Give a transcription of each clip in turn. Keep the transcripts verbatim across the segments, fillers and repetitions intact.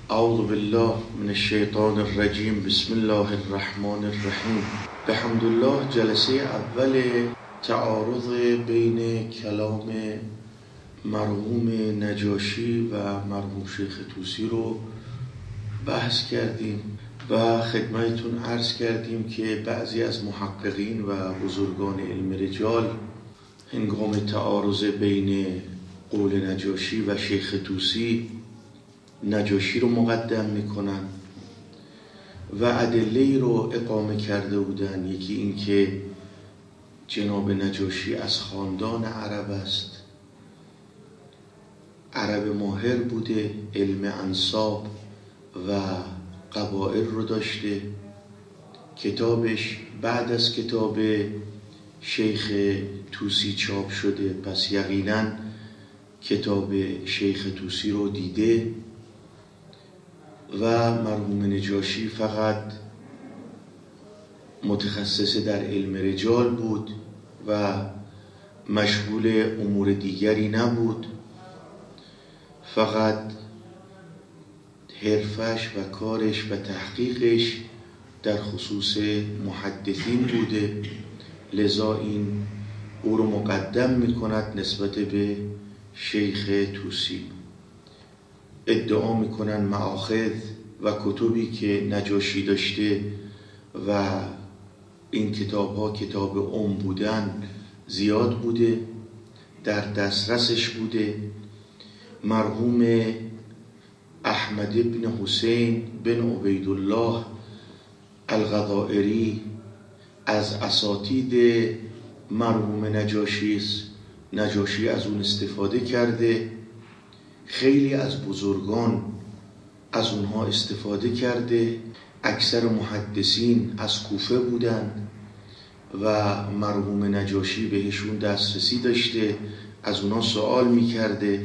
اعوذ بالله من الشیطان الرجیم. بسم الله الرحمن الرحیم. بحمدالله. جلسه اول تعارض بین کلام مرحوم نجاشی و مرحوم شیخ طوسی رو بحث کردیم و خدمتتون عرض کردیم که بعضی از محققین و بزرگان علم رجال هنگام تعارض بین قول نجاشی و شیخ طوسی نجاشی رو مقدم میکنن و ادله رو اقامه کرده بودن. یکی این که جناب نجاشی از خاندان عرب است، عرب ماهر بوده، علم انساب و قبائل رو داشته. کتابش بعد از کتاب شیخ طوسی چاپ شده، پس یقینا کتاب شیخ طوسی رو دیده و مرحوم نجاشی فقط متخصص در علم رجال بود و مشغول امور دیگری نبود، فقط حرفش و کارش و تحقیقش در خصوص محدثین بوده. لذا این او رو مقدم می کند نسبت به شیخ طوسی. ادعا می کنند مآخذ و کتبی که نجاشی داشته و این کتاب ها کتاب ام بودن زیاد بوده، در دسترسش بوده. مرحوم احمد بن حسین بن عبیدالله الغضائری از اساتید مرحوم نجاشی است. نجاشی از اون استفاده کرده، خیلی از بزرگان از اونها استفاده کرده. اکثر محدثین از کوفه بودن و مرحوم نجاشی بهشون دسترسی داشته، از اونها سوال میکرده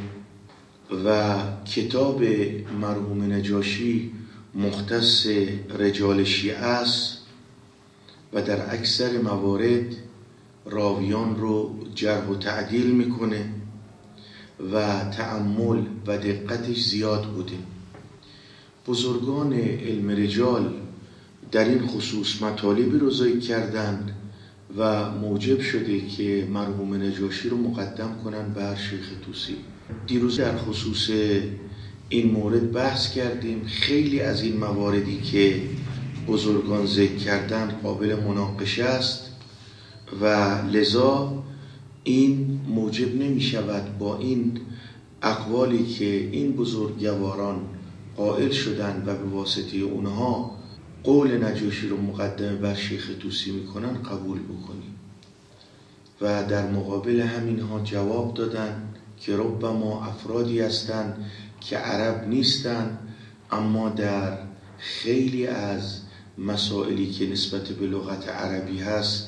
و کتاب مرحوم نجاشی مختص رجال شیعه است و در اکثر موارد راویان رو جرح و تعدیل میکنه و تأمل و دقتش زیاد بوده. بزرگان علم رجال در این خصوص مطالبی رو ذکر کردند و موجب شده که مرحوم نجاشی رو مقدم کنن بر شیخ طوسی. دیروز در خصوص این مورد بحث کردیم. خیلی از این مواردی که بزرگان ذکر کردن قابل مناقشه است و لذا این موجب نمی شود با این اقوالی که این بزرگواران قائل شدن و به واسطه اونها قول نجاشی رو مقدمه بر شیخ طوسی میکنن قبول بکنیم. و در مقابل همینها جواب دادن که ربما افرادی هستند که عرب نیستن اما در خیلی از مسائلی که نسبت به لغت عربی هست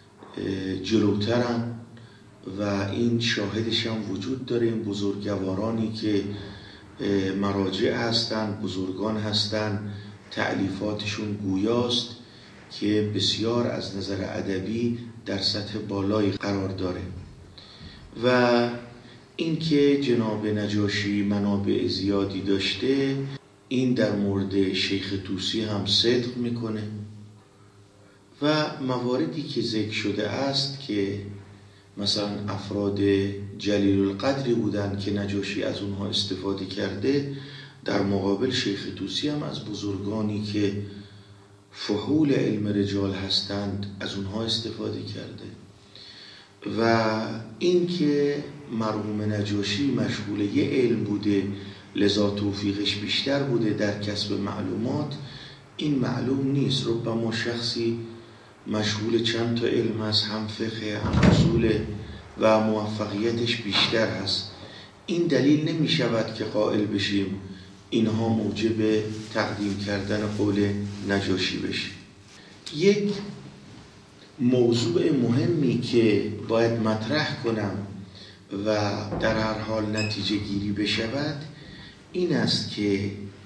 جلوترن و این شاهدش هم وجود داره. این بزرگوارانی که مراجع هستن، بزرگان هستن، تألیفاتشون گویاست که بسیار از نظر ادبی در سطح بالایی قرار داره. و اینکه جناب نجاشی منابع زیادی داشته، این در مورد شیخ طوسی هم صدق میکنه و مواردی که ذکر شده است که مثلا افراد جلیل القدری بودن که نجاشی از اونها استفاده کرده، در مقابل شیخ طوسی هم از بزرگانی که فحول علم رجال هستند از اونها استفاده کرده. و اینکه مرحوم نجاشی مشغول یه علم بوده لذا توفیقش بیشتر بوده در کسب معلومات، این معلوم نیست. ربما شخصی مشغول چند تا علم هست، هم فقه هم اصول و موفقیتش بیشتر هست. این دلیل نمی شود که قائل بشیم اینها موجب تقدیم کردن قول نجاشی بشه. یک موضوع مهمی که باید مطرح کنم و در هر حال نتیجه گیری بشود این است که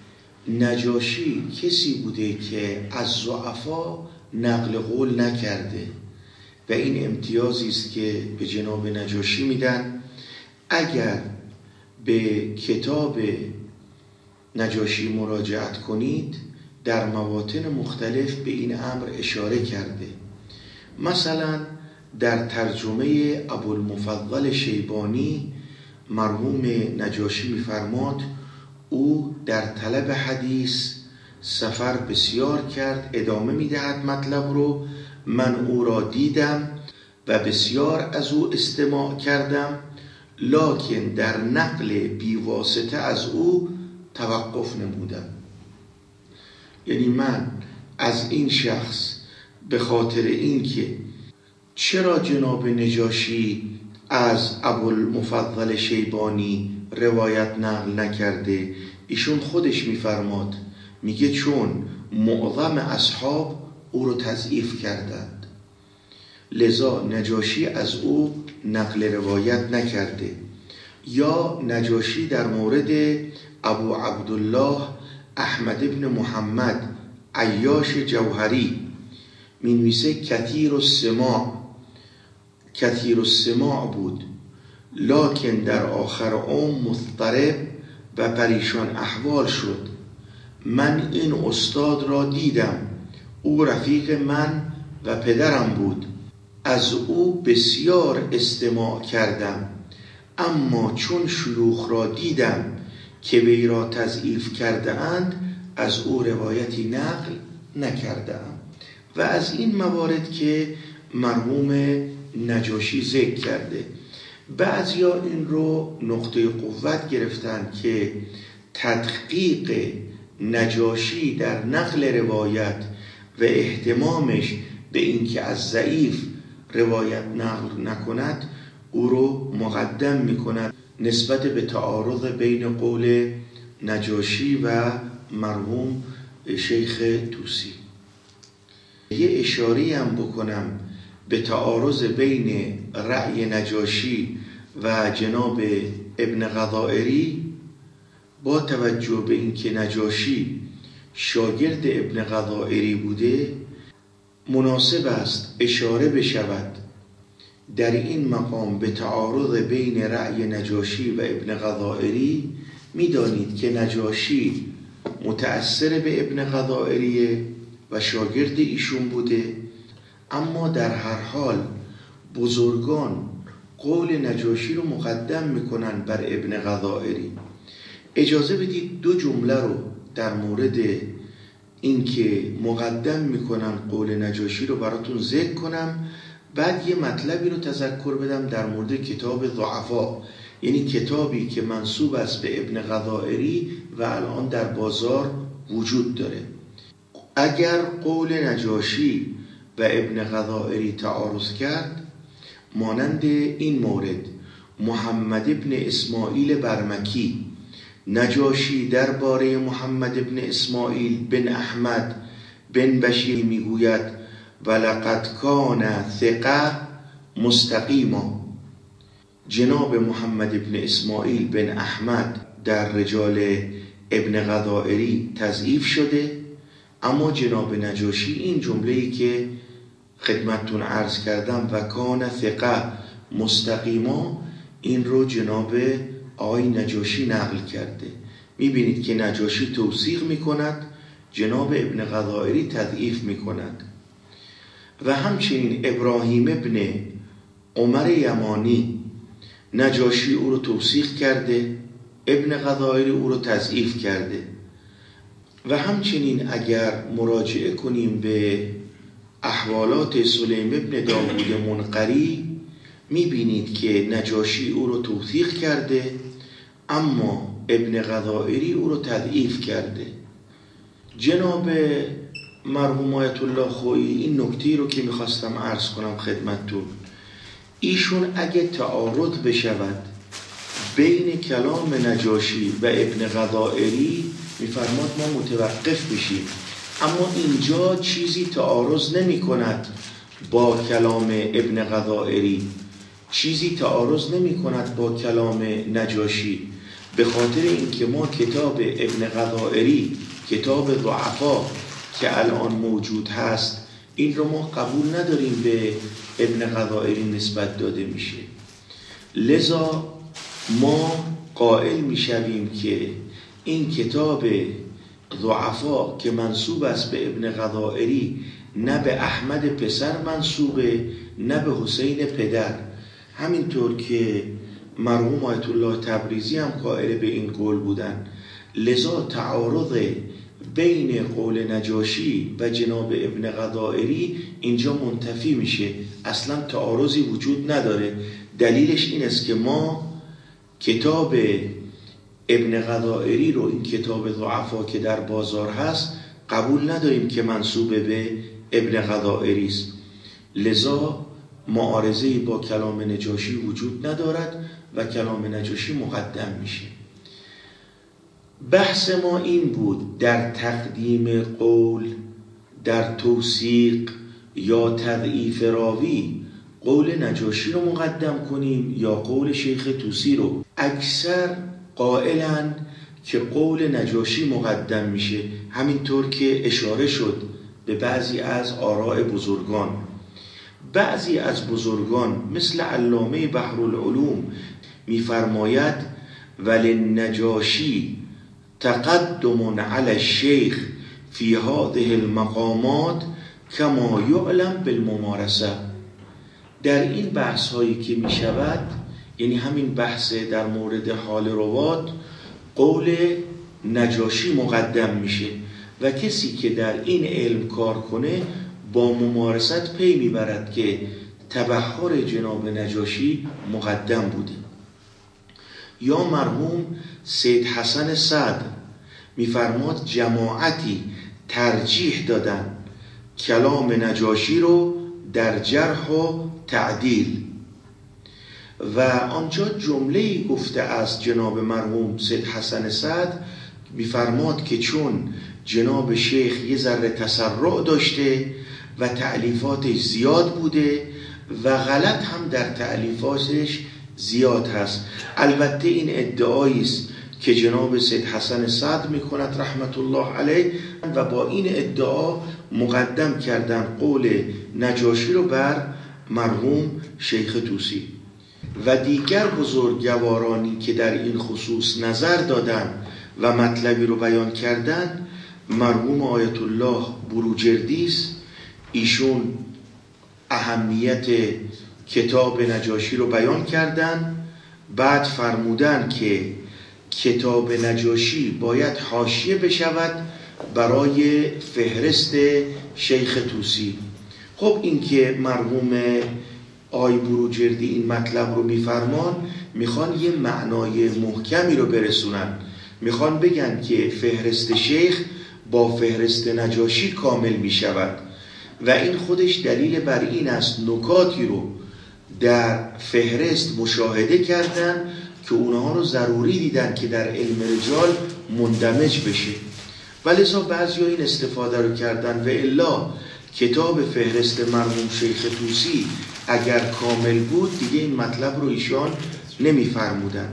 نجاشی کسی بوده که از ضعفا نقل قول نکرده و این امتیازی است که به جناب نجاشی میدن. اگر به کتاب نجاشی مراجعت کنید در مواطن مختلف به این امر اشاره کرده. مثلا در ترجمه ابوالمفضل شیبانی مرحوم نجاشی می‌فرماد او در طلب حدیث سفر بسیار کرد. ادامه می‌دهد مطلب رو: من او را دیدم و بسیار از او استماع کردم، لکن در نقل بیواسطه از او توقف نمودم. یعنی من از این شخص به خاطر این که چرا جناب نجاشی از ابوالمفضل شیبانی روایت نقل نکرده، ایشون خودش میفرماد، میگه چون معظم اصحاب او رو تضعیف کردند، لذا نجاشی از او نقل روایت نکرده. یا نجاشی در مورد ابو عبدالله احمد ابن محمد عیاش جوهری مینویسه کثیر السماع، کثیر السماع بود، لکن در آخر عمر مضطرب و پریشان احوال شد. من این استاد را دیدم، او رفیق من و پدرم بود، از او بسیار استماع کردم، اما چون شیوخ را دیدم که وی را تضعیف کرده اند از او روایتی نقل نکردم. و از این موارد که مرحوم نجاشی ذکر کرده، بعضیا این رو نقطه قوت گرفتن که تدقیق نجاشی در نقل روایت و اهتمامش به این که از ضعیف روایت نقل نکند او رو مقدم میکند نسبت به تعارض بین قول نجاشی و مرحوم شیخ طوسی. یه اشاری هم بکنم به تعارض بین رأی نجاشی و جناب ابن غضائری. با توجه به اینکه نجاشی شاگرد ابن غضائری بوده، مناسب است اشاره بشود در این مقام به تعارض بین رأی نجاشی و ابن غضائری. میدانید که نجاشی متأثر به ابن غضائری و شاگرد ایشون بوده، اما در هر حال بزرگان قول نجاشی رو مقدم میکنن بر ابن غضائری. اجازه بدید دو جمله رو در مورد این که مقدم میکنن قول نجاشی رو براتون ذکر کنم، بعد یه مطلبی رو تذکر بدم در مورد کتاب ضعفا، یعنی کتابی که منسوب است به ابن غضائری و الان در بازار وجود داره. اگر قول نجاشی و ابن غضائری تعارض کرد، مانند این مورد: محمد ابن اسماعیل برمکی، نجاشی درباره محمد ابن اسماعیل بن احمد بن بشیر میگوید ولقد کان ثقه مستقیما. جناب محمد ابن اسماعیل بن احمد در رجال ابن غضائری تضعیف شده، اما جناب نجاشی این جمله‌ای که خدمتتون عرض کردم و کان ثقه مستقیما، این رو جناب آقای نجاشی نقل کرده. میبینید که نجاشی توثیق میکند، جناب ابن غضائری تضعیف میکند. و همچنین ابراهیم ابن عمر یمانی، نجاشی او رو توثیق کرده، ابن غضائری او رو تضعیف کرده. و همچنین اگر مراجعه کنیم به احوالات سلیم ابن داوود منقری، میبینید که نجاشی او رو توثیق کرده، اما ابن غضائری او رو تضعیف کرده. جناب مرحوم آیت الله خویی این نکته رو که میخواستم عرض کنم خدمتتون، ایشون اگه تعارض بشود بین کلام نجاشی و ابن غضائری، میفرماد ما متوقف بشیم، اما اینجا چیزی تعارض نمی کند با کلام ابن غضائری، چیزی تعارض نمی کند با کلام نجاشی، به خاطر اینکه ما کتاب ابن غضائری، کتاب ضعفا که الان موجود هست، این رو ما قبول نداریم به ابن غضائری نسبت داده میشه. لذا ما قائل میشویم که این کتاب ضعفا که منسوب است به ابن غضائری، نه به احمد پسر منسوبه نه به حسین پدر، همینطور که مرحوم آیت الله تبریزی هم قائل به این قول بودن. لذا تعارض بین قول نجاشی و جناب ابن غضائری اینجا منتفی میشه، اصلا تعارضی وجود نداره. دلیلش این است که ما کتاب ابن غضائری رو، این کتاب ضعفا که در بازار هست، قبول نداریم که منسوب به ابن غضائری است. لذا معارضه‌ای با کلام نجاشی وجود ندارد و کلام نجاشی مقدم میشه. بحث ما این بود در تقدیم قول، در توثیق یا تضعیف راوی، قول نجاشی رو مقدم کنیم یا قول شیخ طوسی رو. اکثر قائلند که قول نجاشی مقدم میشه، همینطور که اشاره شد به بعضی از آراء بزرگان. بعضی از بزرگان مثل علامه بحرالعلوم میفرماید وللنجاشی تقدم علی الشیخ فی هذه المقامات کما یعلم بالممارسه. در این بحث هایی که می شود، یعنی همین بحث در مورد حال روات، قول نجاشی مقدم میشه و کسی که در این علم کار کنه با ممارست پی میبرد که تبحر جناب نجاشی مقدم بوده. یا مرحوم سید حسن صدر میفرماد جماعتی ترجیح دادن کلام نجاشی رو در جرح و تعدیل، و آنجا جمله‌ای گفته از جناب مرحوم سید حسن صدر، میفرماد که چون جناب شیخ یه ذره تسرع داشته و تألیفاتش زیاد بوده و غلط هم در تألیفاتش زیاد هست. البته این ادعایی است که جناب سید حسن صدر میکند رحمت الله علیه و با این ادعا مقدم کردن قول نجاشی رو بر مرحوم شیخ طوسی. و دیگر بزرگوارانی که در این خصوص نظر دادن و مطلبی رو بیان کردن، مرحوم آیت الله بروجردی است. ایشون اهمیت کتاب نجاشی رو بیان کردن، بعد فرمودن که کتاب نجاشی باید حاشیه بشود برای فهرست شیخ طوسی. خب این که مرحوم آی بروجردی این مطلب رو میفرمان، میخوان یه معنای محکمی رو برسونن، میخوان بگن که فهرست شیخ با فهرست نجاشی کامل میشود و این خودش دلیل بر این است نکاتی رو در فهرست مشاهده کردن که اونها رو ضروری دیدن که در علم رجال مندمج بشه، ولذا بعضی ها این استفاده رو کردن. و الا کتاب فهرست مرحوم شیخ طوسی اگر کامل بود دیگه این مطلب رو ایشان نمیفرمودن.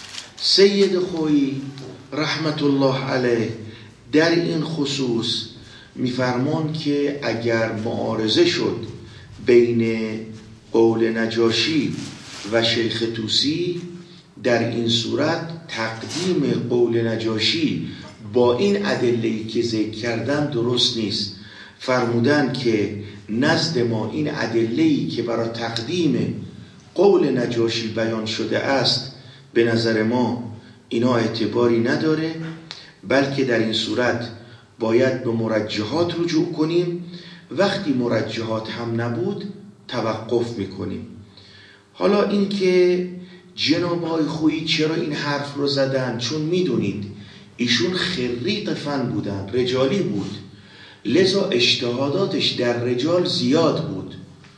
سید خویی رحمت الله علیه در این خصوص میفرمان که اگر معارضه شد بین قول نجاشی و شیخ طوسی، در این صورت تقدیم قول نجاشی با این ادله‌ای که ذکر کردن درست نیست. فرمودن که نزد ما این ادله‌ای که برای تقدیم قول نجاشی بیان شده است به نظر ما اینا اعتباری نداره، بلکه در این صورت باید به مرجحات رجوع کنیم. وقتی مرجحات هم نبود توقف میکنیم. حالا این که جناب آقای خویی چرا این حرف رو زدن؟ چون میدونید ایشون خریق فن بودن، رجالی بود، لذا اجتهاداتش در رجال زیاد بود.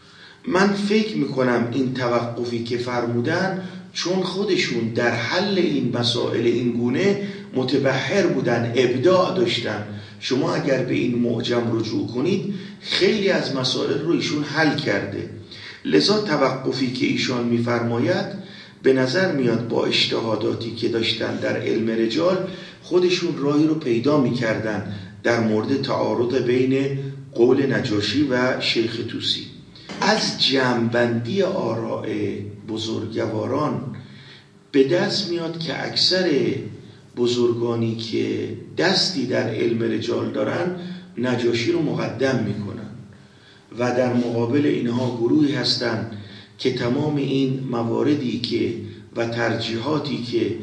من فکر میکنم این توقفی که فرمودن چون خودشون در حل این مسائل این گونه متبحر بودن، ابداع داشتن. شما اگر به این معجم رجوع کنید خیلی از مسائل رو ایشون حل کرده، لذا توقفی که ایشان میفرماید به نظر میاد با اجتهاداتی که داشتن در علم رجال خودشون راهی رو پیدا میکردن در مورد تعارض بین قول نجاشی و شیخ طوسی. از جمع‌بندی آراء بزرگواران به دست میاد که اکثر بزرگانی که دستی در علم رجال دارن نجاشی رو مقدم میکنن و در مقابل اینها گروهی هستن که تمام این مواردی که و ترجیحاتی که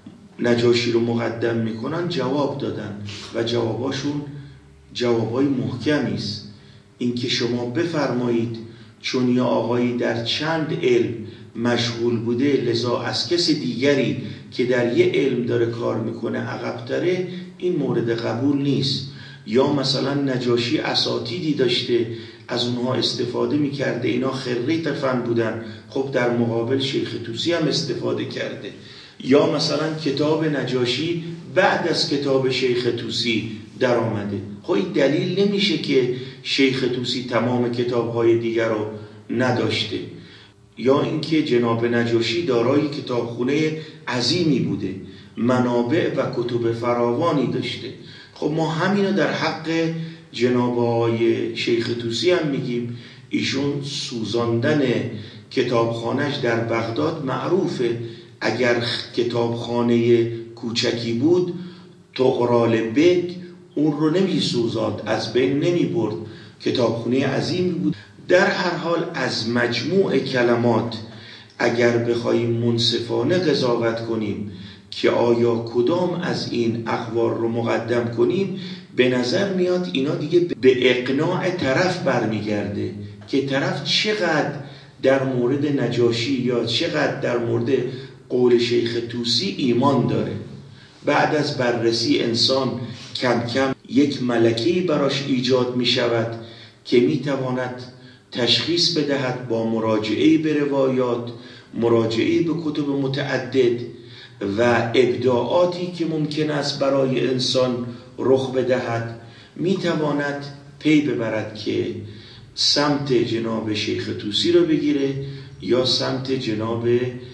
نجاشی رو مقدم میکنن جواب دادن و جواباشون جوابای محکمی است. اینکه شما بفرمایید چون یا آقایی در چند علم مشغول بوده لذا از کس دیگری که در یه علم داره کار میکنه عقب‌تره، این مورد قبول نیست. یا مثلا نجاشی اساتیدی داشته از اونها استفاده میکرده، اینا خریت فن بودن، خب در مقابل شیخ طوسی هم استفاده کرده. یا مثلا کتاب نجاشی بعد از کتاب شیخ طوسی در آمده، خب این دلیل نمیشه که شیخ طوسی تمام کتاب‌های دیگر رو نداشته. یا اینکه جناب نجاشی دارای کتابخونه عظیمی بوده، منابع و کتب فراوانی داشته. خب ما همینو در حق جناب آقای شیخ طوسی هم میگیم. ایشون سوزاندن کتابخانهش در بغداد معروفه. اگر کتابخانه کوچکی بود طغرال بگ اون رو نمی سوزاند، از بین نمی برد، کتابخانه عظیمی بود. در هر حال از مجموع کلمات اگر بخوایم منصفانه قضاوت کنیم که آیا کدام از این اقوال رو مقدم کنیم، به نظر میاد اینا دیگه به اقناع طرف برمیگرده که طرف چقدر در مورد نجاشی یا چقدر در مورد قول شیخ طوسی ایمان داره. بعد از بررسی انسان کم کم یک ملکه‌ای براش ایجاد می شود که می تواند تشخیص بدهد با مراجعه به روایات، مراجعه به کتب متعدد و ابداعاتی که ممکن است برای انسان رخ بدهد، می تواند پی ببرد که سمت جناب شیخ طوسی رو بگیره یا سمت جناب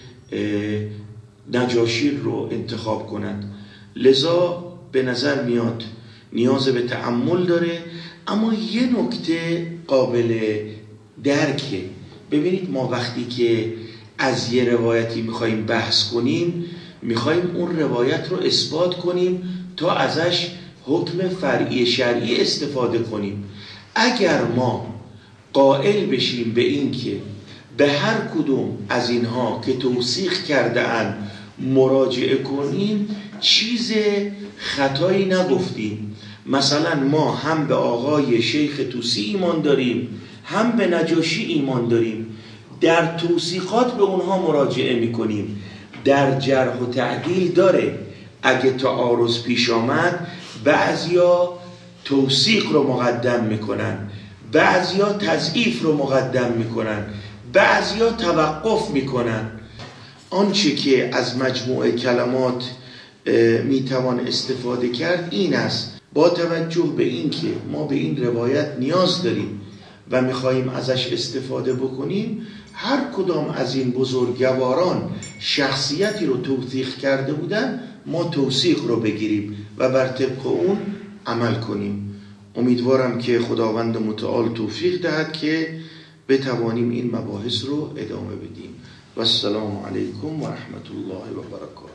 نجاشی رو انتخاب کند. لذا به نظر میاد نیاز به تأمل داره. اما یه نکته قابل درکه. ببینید ما وقتی که از یه روایتی میخواییم بحث کنیم، میخواییم اون روایت رو اثبات کنیم تا ازش حکم فرعی شرعی استفاده کنیم. اگر ما قائل بشیم به این که به هر کدوم از اینها که توثیق کرده اند مراجعه کنیم، چیز خطایی نگفتیم. مثلا ما هم به آقای شیخ طوسی ایمان داریم، هم به نجاشی ایمان داریم، در توثیقات به اونها مراجعه میکنیم. در جرح و تعدیل داره، اگه تعارض پیش آمد بعضیا توثیق رو مقدم میکنن، بعضیا تضعیف رو مقدم میکنن، بعضیا توقف میکنن. آنچه که از مجموعه کلمات میتوان استفاده کرد این است: با توجه به این که ما به این روایت نیاز داریم و میخواییم ازش استفاده بکنیم، هر کدام از این بزرگواران شخصیتی رو توثیق کرده بودن، ما توثیق رو بگیریم و بر طبق اون عمل کنیم. امیدوارم که خداوند متعال توفیق دهد که بتوانیم این مباحث رو ادامه بدیم. و السلام علیکم و رحمت الله و برکاته.